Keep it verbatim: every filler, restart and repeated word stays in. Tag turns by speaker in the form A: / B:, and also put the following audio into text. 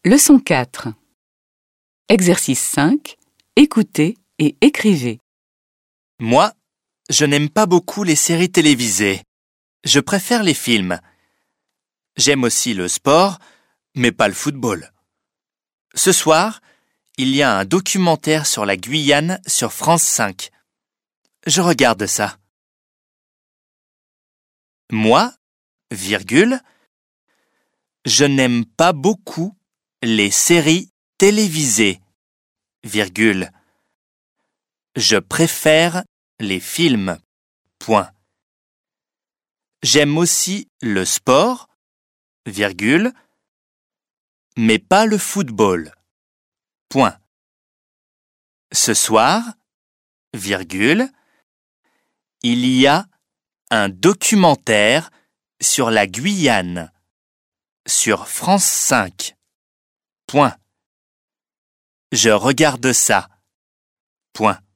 A: Leçon quatre. Exercice cinq. Écoutez et écrivez.
B: Moi, je n'aime pas beaucoup les séries télévisées. Je préfère les films. J'aime aussi le sport, mais pas le football. Ce soir, il y a un documentaire sur la Guyane sur France cinq. Je regarde ça. Moi, virgule, je n'aime pas beaucoup les séries télévisées, virgule. Je préfère les films, point. J'aime aussi le sport, virgule, mais pas le football, point. Ce soir, virgule, il y a un documentaire sur la Guyane, sur France cinq, point. Je regarde ça, point.